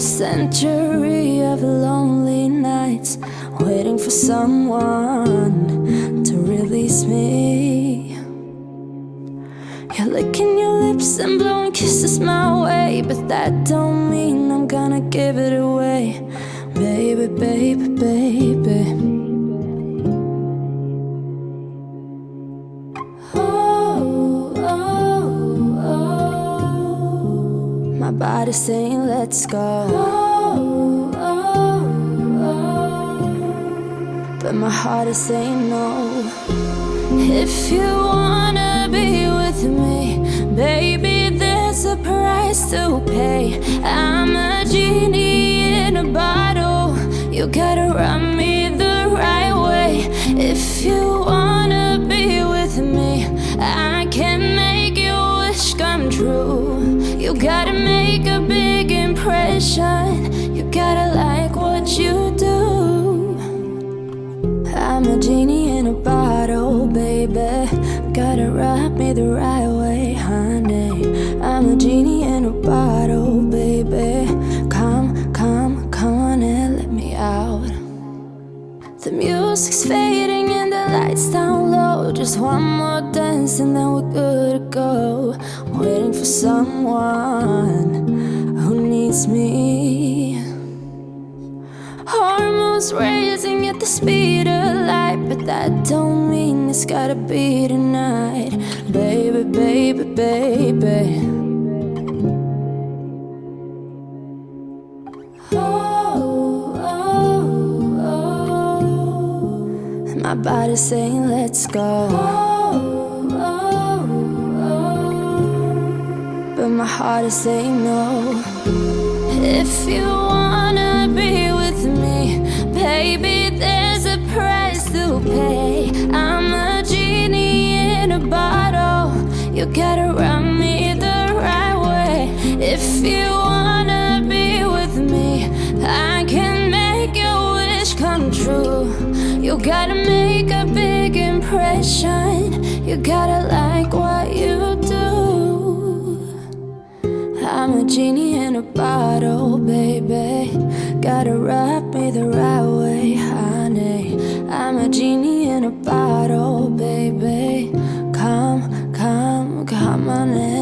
century of lonely nights, waiting for someone to release me. You're licking your lips and blowing kisses my way, but that don't mean I'm gonna give it away. Baby, baby, baby. My body's saying let's go, but my heart is saying no. If you wanna be with me, baby, there's a price to pay. I'm a genie in a bottle, you gotta rub me the right way. If you wanna be with me, I can make your wish come true. You gotta make a big impression, you gotta like what you do. I'm a genie in a bottle, baby, gotta rub me the right way, honey. I'm a genie in a bottle, baby. Come on and let me out. The music's fading and the lights down low. Just one more dance and then we're good to go. I'm waiting for someone who needs me. Hormones raising at the speed of light, but that don't mean it's gotta be tonight. Baby, baby, baby. My body's saying let's go, but my heart is saying no. If you wanna be with me, baby, there's a price to pay. I'm a genie in a bottle, you gotta rub me the right way. If you wanna be with me, I can make your wish come true. You gotta make a big impression, you gotta like what you do. I'm a genie in a bottle, baby, gotta rub me the right way, honey. I'm a genie in a bottle, baby. Come on in.